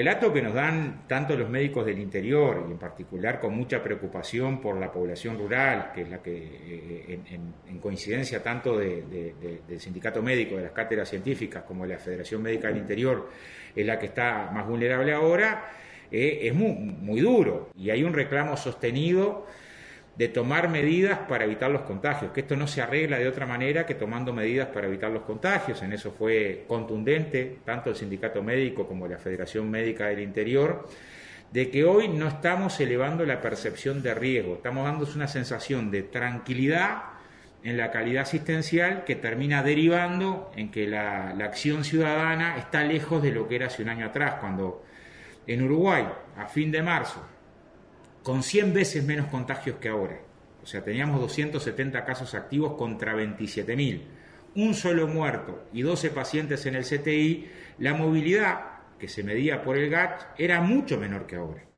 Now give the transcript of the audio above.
relato que nos dan tanto los médicos del interior, y en particular con mucha preocupación por la población rural, que es la que, en coincidencia tanto del Sindicato Médico, de las cátedras científicas, como de la Federación Médica del Interior, es la que está más vulnerable ahora, es muy duro. Y hay un reclamo sostenido de tomar medidas para evitar los contagios, que esto no se arregla de otra manera que tomando medidas para evitar los contagios. En eso fue contundente tanto el Sindicato Médico como la Federación Médica del Interior, de que hoy no estamos elevando la percepción de riesgo, estamos dando una sensación de tranquilidad en la calidad asistencial que termina derivando en que la acción ciudadana está lejos de lo que era hace un año atrás, cuando en Uruguay, a fin de marzo, con 100 veces menos contagios que ahora. O sea, teníamos 270 casos activos contra 27.000. Un solo muerto y 12 pacientes en el CTI. La movilidad, que se medía por el GACH, era mucho menor que ahora.